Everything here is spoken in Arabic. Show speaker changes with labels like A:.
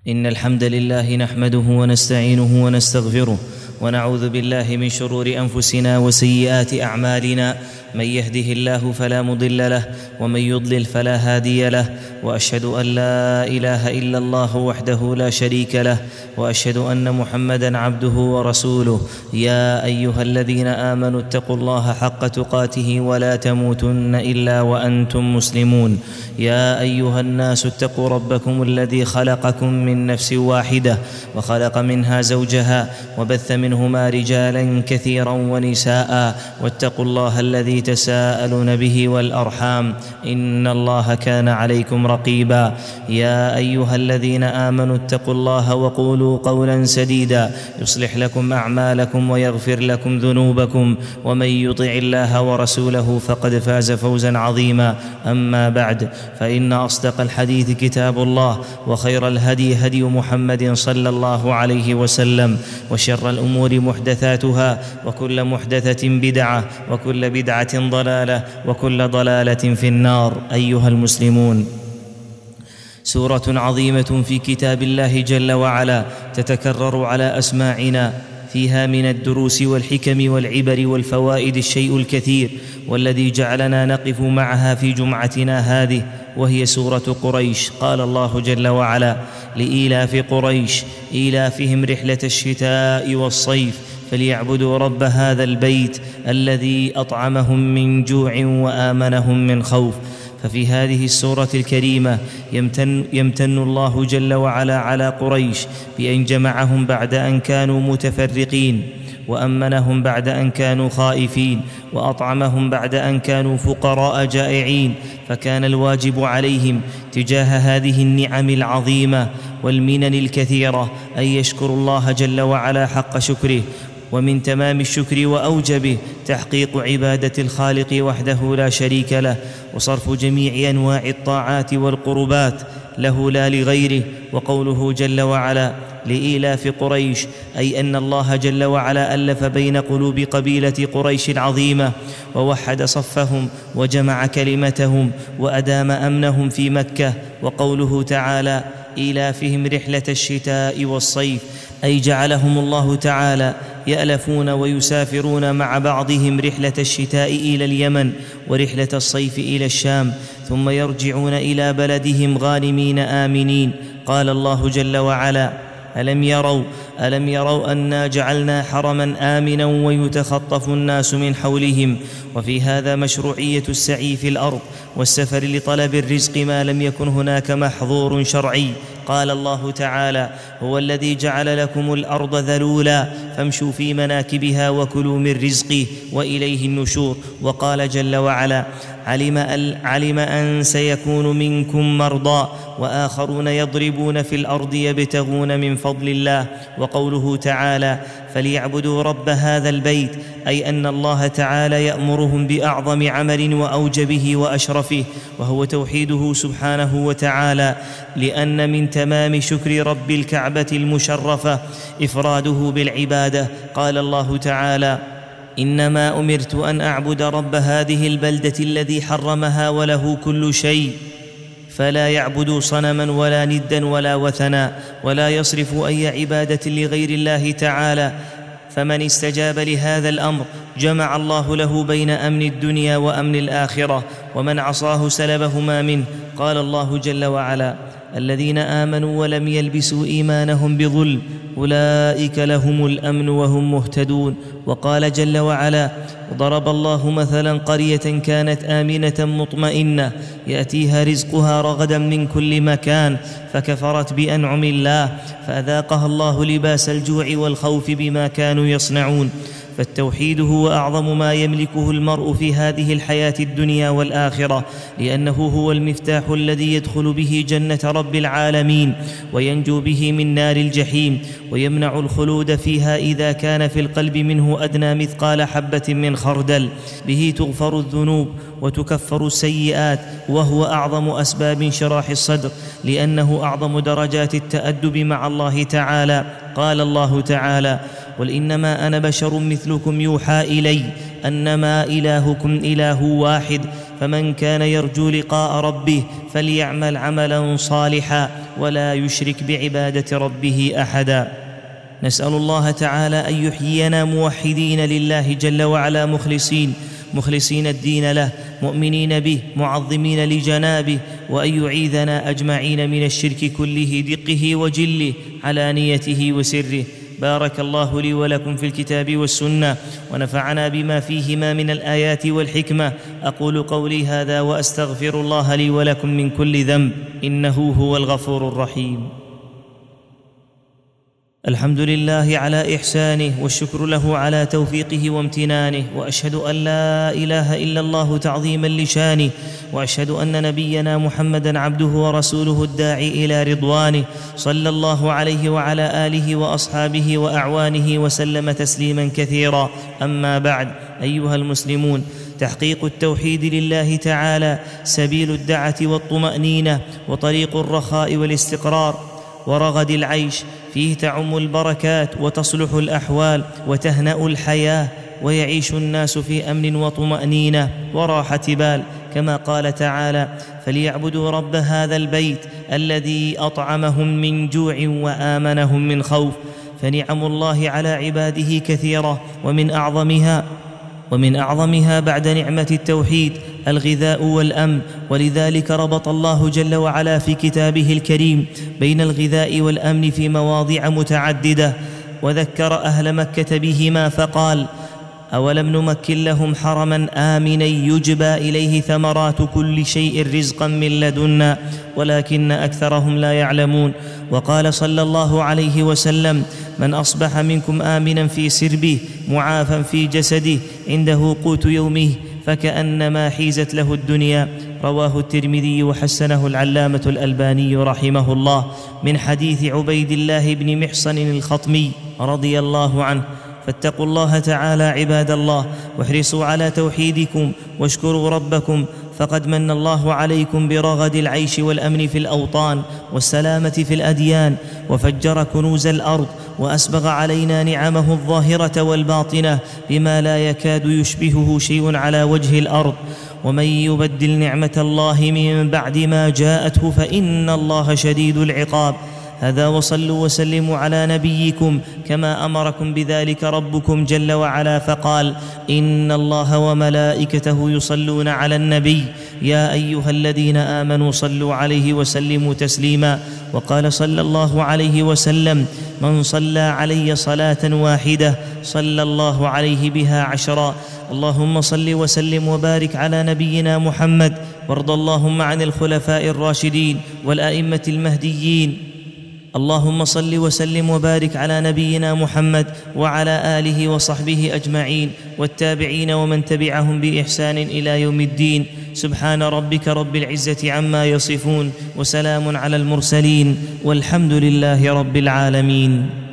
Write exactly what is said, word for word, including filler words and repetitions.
A: إن الحمد لله نحمده ونستعينه ونستغفره ونعوذ بالله من شرور أنفسنا وسيئات أعمالنا. من يهده الله فلا مضل له ومن يضلل فلا هادي له، وأشهد أن لا إله إلا الله وحده لا شريك له، وأشهد أن محمدًا عبده ورسوله. يا أيها الذين آمنوا اتقوا الله حق تقاته ولا تموتن إلا وأنتم مسلمون. يا أيها الناس اتقوا ربكم الذي خلقكم من نفس واحدة وخلق منها زوجها وبث منهما رجالا كثيرا ونساء، واتقوا الله الذي تساءلون به والأرحام إن الله كان عليكم رقيبا. يا أيها الذين آمنوا اتقوا الله وقولوا قولا سديدا يصلح لكم أعمالكم ويغفر لكم ذنوبكم، ومن يطع الله ورسوله فقد فاز فوزا عظيما. أما بعد، فإن أصدق الحديث كتاب الله، وخير الهدي هدي محمد صلى الله عليه وسلم، وشر الأمور محدثاتها، وكل محدثة بدعة، وكل بدعة ضلالة، وكل ضلالة في النار. أيها المسلمون، سورة عظيمة في كتاب الله جل وعلا تتكرر على أسماعنا، فيها من الدروس والحكم والعبر والفوائد الشيء الكثير، والذي جعلنا نقف معها في جمعتنا هذه وهي سورة قريش. قال الله جل وعلا: لإيلاف قريش إيلافهم رحلة الشتاء والصيف فليعبدوا رب هذا البيت الذي أطعمهم من جوع وآمنهم من خوف. ففي هذه السورة الكريمة يمتن, يمتن الله جل وعلا على قريش بأن جمعهم بعد أن كانوا متفرقين، وأمنهم بعد أن كانوا خائفين، وأطعمهم بعد أن كانوا فقراء جائعين. فكان الواجب عليهم تجاه هذه النعم العظيمة والمنن الكثيرة أن يشكروا الله جل وعلا حق شكره. ومن تمام الشكر وأوجبه تحقيق عبادة الخالق وحده لا شريك له، وصرف جميع أنواع الطاعات والقربات له لا لغيره. وقوله جل وعلا: لإيلاف قريش، أي أن الله جل وعلا ألف بين قلوب قبيلة قريش العظيمة، ووحد صفهم وجمع كلمتهم وأدام أمنهم في مكة. وقوله تعالى: إيلافهم رحلة الشتاء والصيف، أي جعلهم الله تعالى يألفون ويسافرون مع بعضهم رحلة الشتاء إلى اليمن، ورحلة الصيف إلى الشام، ثم يرجعون إلى بلدهم غانمين آمنين. قال الله جل وعلا: ألم يروا ألم يروا أنا جعلنا حرما آمنا ويتخطف الناس من حولهم. وفي هذا مشروعية السعي في الأرض والسفر لطلب الرزق ما لم يكن هناك محظور شرعي. قال الله تعالى: هو الذي جعل لكم الأرض ذلولا فامشوا في مناكبها وكلوا من رزقه وإليه النشور. وقال جل وعلا: علم أن, علم أن سيكون منكم مرضى وآخرون يضربون في الأرض يبتغون من فضل الله. وقوله تعالى: فليعبدوا رب هذا البيت، أي أن الله تعالى يأمرهم بأعظم عمل وأوجبه وأشرفه، وهو توحيده سبحانه وتعالى، لأن من تمام شكر رب الكعبة المشرفة إفراده بالعبادة. قال الله تعالى: إنما أمرت أن أعبد رب هذه البلدة الذي حرمها وله كل شيء، فلا يعبدوا صنما ولا ندا ولا وثنا، ولا يصرف أي عبادة لغير الله تعالى. فمن استجاب لهذا الأمر جمع الله له بين أمن الدنيا وأمن الآخرة، ومن عصاه سلبهما منه. قال الله جل وعلا: الذين آمنوا ولم يلبسوا إيمانهم بظلم أولئك لهم الأمن وهم مهتدون. وقال جل وعلا: ضرب الله مثلا قرية كانت آمنة مطمئنة يأتيها رزقها رغدا من كل مكان فكفرت بأنعم الله فأذاقها الله لباس الجوع والخوف بما كانوا يصنعون. فالتوحيد هو أعظم ما يملكه المرء في هذه الحياة الدنيا والآخرة، لأنه هو المفتاح الذي يدخل به جنة رب العالمين وينجو به من نار الجحيم، ويمنع الخلود فيها إذا كان في القلب منه أدنى مثقال حبة من خردل. به تغفر الذنوب وتكفر السيئات، وهو أعظم أسباب انشراح الصدر، لأنه أعظم درجات التأدب مع الله تعالى. قال الله تعالى: قل إنما أنا بشر مثلكم يوحى إلي أنما إلهكم إله واحد فمن كان يرجو لقاء ربه فليعمل عملا صالحا. ولا يشرك بعبادة ربه أحدا. نسأل الله تعالى أن يحيينا موحدين لله جل وعلا مخلصين مخلصين الدين له مؤمنين به معظمين لجنابه، وأن يعيذنا أجمعين من الشرك كله دقه وجله علانيته وسره. بارك الله لي ولكم في الكتاب والسنة، ونفعنا بما فيهما من الآيات والحكمة. أقول قولي هذا وأستغفر الله لي ولكم من كل ذنب، إنه هو الغفور الرحيم. الحمد لله على إحسانه، والشكر له على توفيقه وامتنانه، وأشهد أن لا إله إلا الله تعظيما لشانه، وأشهد أن نبينا محمدًا عبده ورسوله الداعي إلى رضوانه، صلى الله عليه وعلى آله وأصحابه وأعوانه وسلم تسليما كثيرا. أما بعد، أيها المسلمون، تحقيق التوحيد لله تعالى سبيل الدعة والطمأنينة، وطريق الرخاء والاستقرار ورغد العيش، فيه تعم البركات وتصلح الأحوال وتهنأ الحياة، ويعيش الناس في أمن وطمأنينة وراحة بال، كما قال تعالى: فليعبدوا رب هذا البيت الذي أطعمهم من جوع وآمنهم من خوف. فنعم الله على عباده كثيرة، ومن أعظمها ومن أعظمها بعد نعمة التوحيد الغذاء والأمن، ولذلك ربط الله جل وعلا في كتابه الكريم بين الغذاء والأمن في مواضع متعددة، وذكر أهل مكة بهما فقال: أولم نمكن لهم حرما آمنا يجبى إليه ثمرات كل شيء رزقا من لدنا ولكن أكثرهم لا يعلمون. وقال صلى الله عليه وسلم: من أصبح منكم آمنا في سربه معافا في جسده عنده قوت يومه فكأنما حيزت له الدنيا. رواه الترمذي وحسنه العلامة الألباني رحمه الله، من حديث عبيد الله بن محصن الخطمي رضي الله عنه. فاتقوا الله تعالى عباد الله، واحرصوا على توحيدكم، واشكروا ربكم، فقد من الله عليكم برغد العيش والأمن في الأوطان والسلامة في الأديان، وفجر كنوز الأرض، وأسبغ علينا نعمه الظاهرة والباطنة بما لا يكاد يشبهه شيء على وجه الأرض. ومن يبدل نعمة الله من بعد ما جاءته فإن الله شديد العقاب. هذا، وصلوا وسلموا على نبيكم كما أمركم بذلك ربكم جل وعلا، فقال: إن الله وملائكته يصلون على النبي يا أيها الذين آمنوا صلوا عليه وسلموا تسليما. وقال صلى الله عليه وسلم: من صلى علي صلاة واحدة صلى الله عليه بها عشرا. اللهم صل وسلم وبارك على نبينا محمد، وارض اللهم عن الخلفاء الراشدين والأئمة المهديين. اللهم صل وسلم وبارك على نبينا محمد وعلى آله وصحبه أجمعين، والتابعين ومن تبعهم بإحسان إلى يوم الدين. سبحان ربك رب العزة عما يصفون، وسلام على المرسلين، والحمد لله رب العالمين.